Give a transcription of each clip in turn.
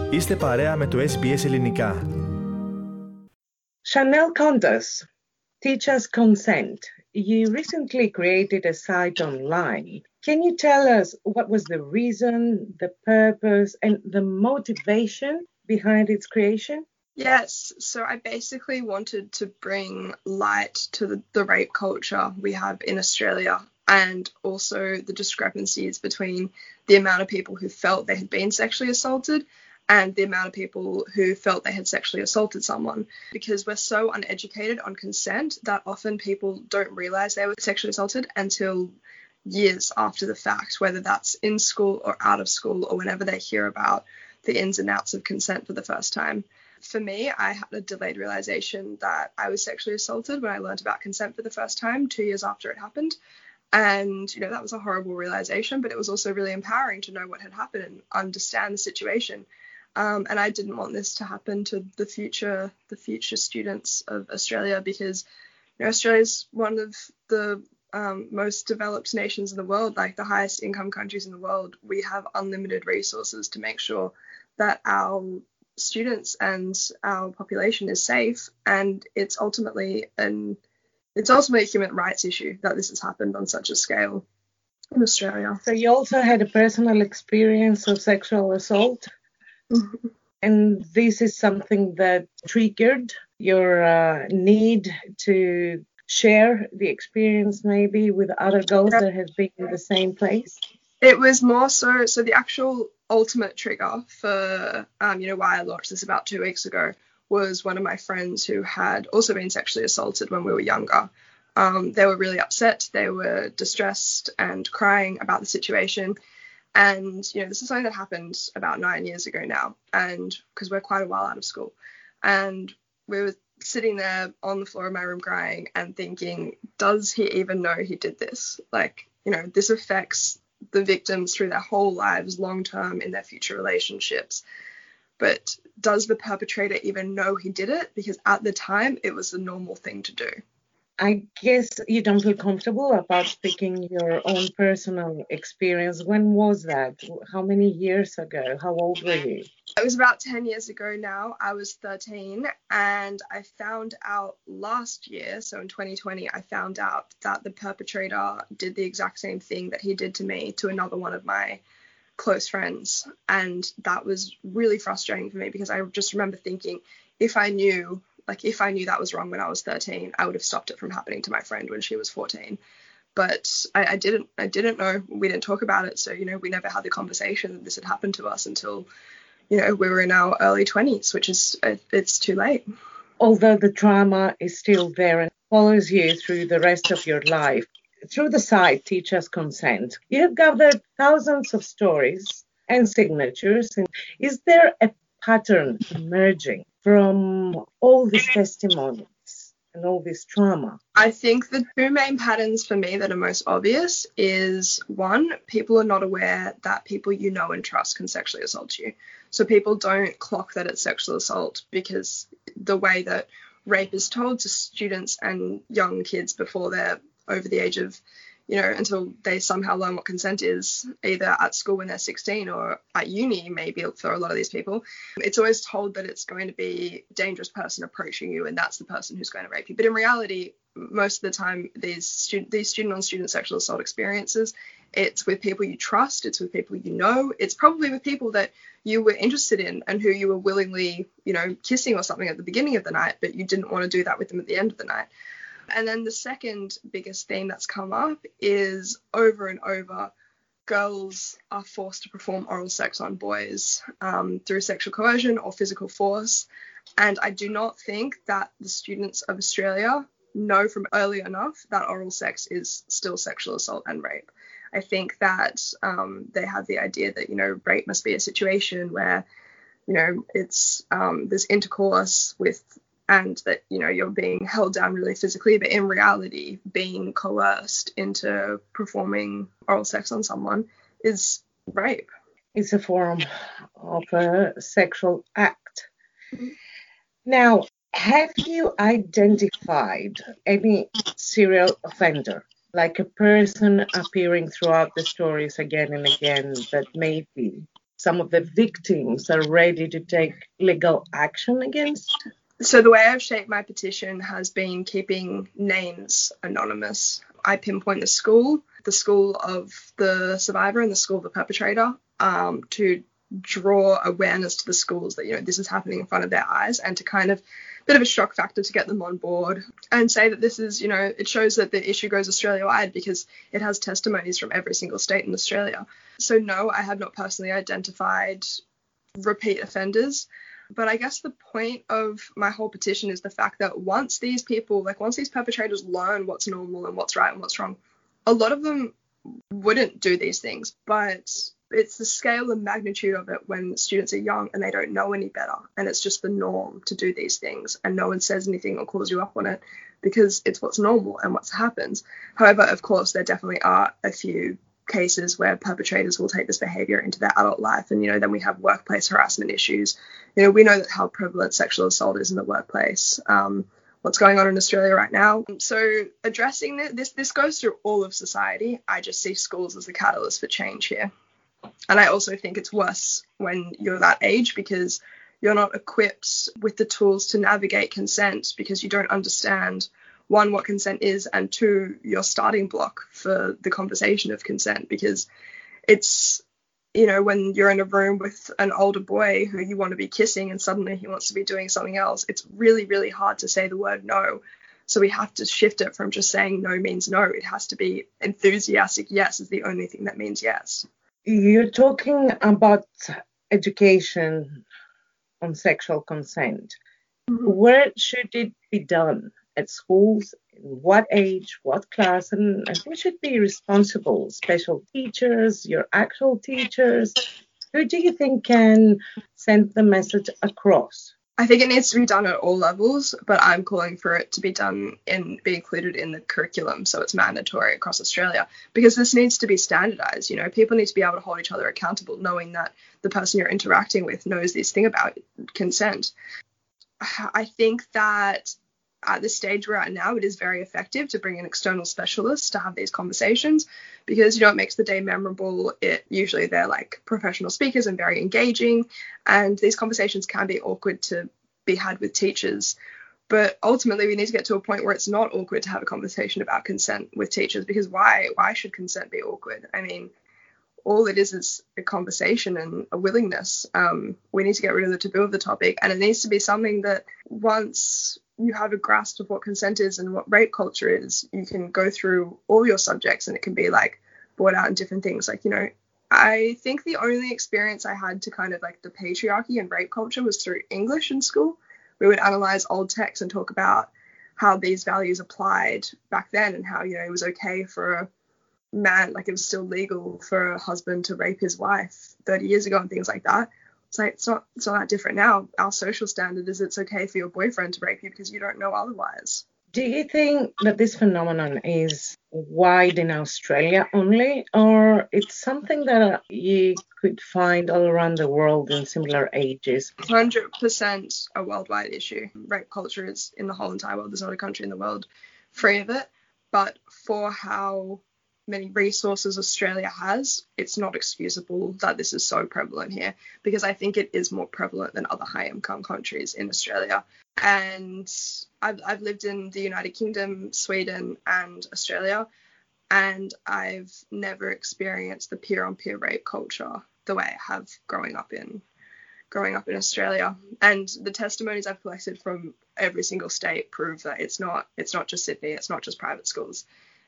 Είστε παρέα με το SBS Ελληνικά. Chanel Condos, Teach Us Consent. You recently created a site online. Can you tell us what was the reason, the purpose, and the motivation behind its creation? Yes, so I basically wanted to bring light to the rape culture we have in Australia, and also the discrepancies between the amount of people who felt they had been sexually assaulted and the amount of people who felt they had sexually assaulted someone. Because we're so uneducated on consent that often people don't realise they were sexually assaulted until years after the fact, whether that's in school or out of school or whenever they hear about the ins and outs of consent for the first time. For me, I had a delayed realization that I was sexually assaulted when I learned about consent for the first time 2 years after it happened. And, that was a horrible realization, but it was also really empowering to know what had happened and understand the situation. And I didn't want this to happen to the future students of Australia because, Australia is one of the most developed nations in the world, like the highest income countries in the world. We have unlimited resources to make sure that our students and our population is safe, and it's ultimately a human rights issue that this has happened on such a scale in Australia. So you also had a personal experience of sexual assault, and this is something that triggered your need to share the experience maybe with other girls that have been in the same place? It was more so the actual ultimate trigger for, why I launched this about 2 weeks ago was one of my friends who had also been sexually assaulted when we were younger. They were really upset. They were distressed and crying about the situation. And, this is something that happened about 9 years ago now. And because we're quite a while out of school. And we were sitting there on the floor of my room crying and thinking, does he even know he did this? This affects the victims through their whole lives, long term in their future relationships. But does the perpetrator even know he did it? Because at the time, it was the normal thing to do. I guess you don't feel comfortable about speaking your own personal experience. When was that? How many years ago? How old were you? It was about 10 years ago now. I was 13, and I found out last year, so in 2020, I found out that the perpetrator did the exact same thing that he did to me to another one of my close friends. And that was really frustrating for me because I just remember thinking, if I knew that was wrong when I was 13, I would have stopped it from happening to my friend when she was 14. But I didn't know. We didn't talk about it. So, we never had the conversation that this had happened to us until, we were in our early 20s, which is, it's too late. Although the trauma is still there and follows you through the rest of your life, through the site Teach Us Consent, you have gathered thousands of stories and signatures. And is there a pattern emerging from all these testimonies and all this trauma? I think the two main patterns for me that are most obvious is, one, people are not aware that people you know and trust can sexually assault you. So people don't clock that it's sexual assault because the way that rape is told to students and young kids before they're over the age of, until they somehow learn what consent is, either at school when they're 16 or at uni, maybe for a lot of these people. It's always told that it's going to be a dangerous person approaching you and that's the person who's going to rape you. But in reality, most of the time, these student-on-student sexual assault experiences, it's with people you trust, it's with people you know, it's probably with people that you were interested in and who you were willingly, kissing or something at the beginning of the night, but you didn't want to do that with them at the end of the night. And then the second biggest theme that's come up is over and over, girls are forced to perform oral sex on boys through sexual coercion or physical force. And I do not think that the students of Australia know from early enough that oral sex is still sexual assault and rape. I think that they have the idea that, rape must be a situation where, it's this intercourse with, and that, you're being held down really physically, but in reality, being coerced into performing oral sex on someone is rape. It's a form of a sexual act. Mm-hmm. Now, have you identified any serial offender, like a person appearing throughout the stories again and again that maybe some of the victims are ready to take legal action against? So the way I've shaped my petition has been keeping names anonymous. I pinpoint the school of the survivor and the school of the perpetrator, to draw awareness to the schools that, this is happening in front of their eyes, and to kind of bit of a shock factor to get them on board and say that this is, it shows that the issue goes Australia-wide because it has testimonies from every single state in Australia. So no, I have not personally identified repeat offenders. But I guess the point of my whole petition is the fact that once these perpetrators learn what's normal and what's right and what's wrong, a lot of them wouldn't do these things. But it's the scale and magnitude of it when students are young and they don't know any better. And it's just the norm to do these things. And no one says anything or calls you up on it because it's what's normal and what happens. However, of course, there definitely are a few cases where perpetrators will take this behavior into their adult life. And, then we have workplace harassment issues. We know that how prevalent sexual assault is in the workplace. What's going on in Australia right now. So addressing this goes through all of society. I just see schools as the catalyst for change here. And I also think it's worse when you're that age because you're not equipped with the tools to navigate consent because you don't understand, one, what consent is, and two, your starting block for the conversation of consent, because it's, when you're in a room with an older boy who you want to be kissing and suddenly he wants to be doing something else, it's really, really hard to say the word no. So we have to shift it from just saying no means no. It has to be enthusiastic yes is the only thing that means yes. You're talking about education on sexual consent. Mm-hmm. Where should it be done? At schools? In what age? What class? And who should be responsible? Special teachers? Your actual teachers? Who do you think can send the message across? I think it needs to be done at all levels, but I'm calling for it to be done and be included in the curriculum so it's mandatory across Australia, because this needs to be standardized. People need to be able to hold each other accountable, knowing that the person you're interacting with knows this thing about consent. I think that at the stage we're at now, it is very effective to bring in external specialists to have these conversations because, it makes the day memorable. Usually they're like professional speakers and very engaging, and these conversations can be awkward to be had with teachers. But ultimately, we need to get to a point where it's not awkward to have a conversation about consent with teachers, because why should consent be awkward? I mean, all it is a conversation and a willingness. We need to get rid of the taboo of the topic, and it needs to be something that once you have a grasp of what consent is and what rape culture is, you can go through all your subjects and it can be like brought out in different things. Like, I think the only experience I had to kind of like the patriarchy and rape culture was through English in school. We would analyze old texts and talk about how these values applied back then and how, it was okay for a man, like it was still legal for a husband to rape his wife 30 years ago and things like that. It's like, it's not that different now. Our social standard is it's okay for your boyfriend to rape you because you don't know otherwise. Do you think that this phenomenon is wide in Australia only, or it's something that you could find all around the world in similar ages? 100% a worldwide issue. Rape culture is in the whole entire world. There's not a country in the world free of it. But for how many resources Australia has, it's not excusable that this is so prevalent here, because I think it is more prevalent than other high income countries in Australia. And I've lived in the United Kingdom, Sweden and Australia, and I've never experienced the peer-on-peer rape culture the way I have growing up in Australia. And the testimonies I've collected from every single state prove that it's not just Sydney, it's not just private schools.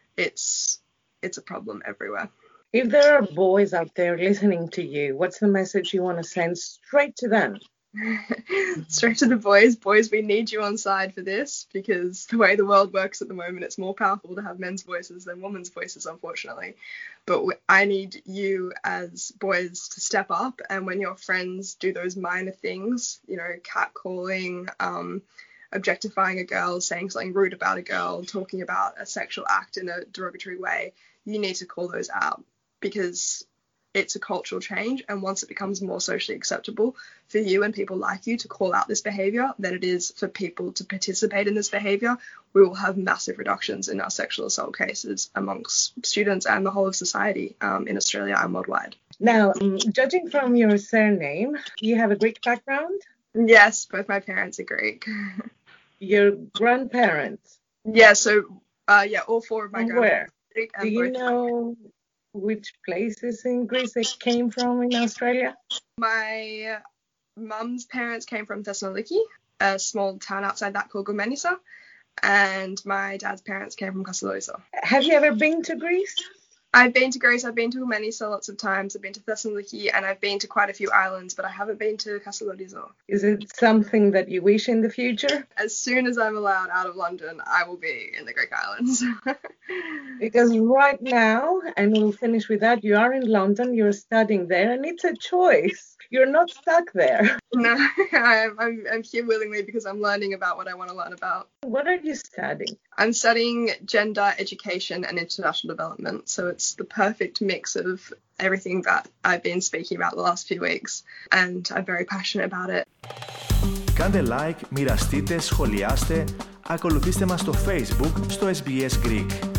It's a problem everywhere. If there are boys out there listening to you, what's the message you want to send straight to them? Straight to the boys. Boys, we need you on side for this, because the way the world works at the moment, it's more powerful to have men's voices than women's voices, unfortunately. But I need you as boys to step up, and when your friends do those minor things, catcalling, objectifying a girl, saying something rude about a girl, talking about a sexual act in a derogatory way, you need to call those out, because it's a cultural change. And once it becomes more socially acceptable for you and people like you to call out this behavior than it is for people to participate in this behavior, we will have massive reductions in our sexual assault cases amongst students and the whole of society in Australia and worldwide. Now, judging from your surname, you have a Greek background? Yes, both my parents are Greek. Your grandparents? Yeah, so all four of my From grandparents where? are Greek. Do you know which places in Greece they came from in Australia? My mum's parents came from Thessaloniki, a small town outside that called Goumenissa, and my dad's parents came from Kassiloisa. Have you ever been to Greece? I've been to Greece, I've been to Goumenissa lots of times, I've been to Thessaloniki, and I've been to quite a few islands, but I haven't been to Kassiloisa. Is it something that you wish in the future? As soon as I'm allowed out of London, I will be in the Greek islands. Because right now, and we'll finish with that, you are in London, you're studying there, and it's a choice. You're not stuck there. No, I'm here willingly because I'm learning about what I want to learn about. What are you studying? I'm studying gender, education, and international development. So it's the perfect mix of everything that I've been speaking about the last few weeks, and I'm very passionate about it. Κάντε like, μοιραστείτε, σχολιάστε, ακολουθήστε μας στο Facebook στο SBS Greek.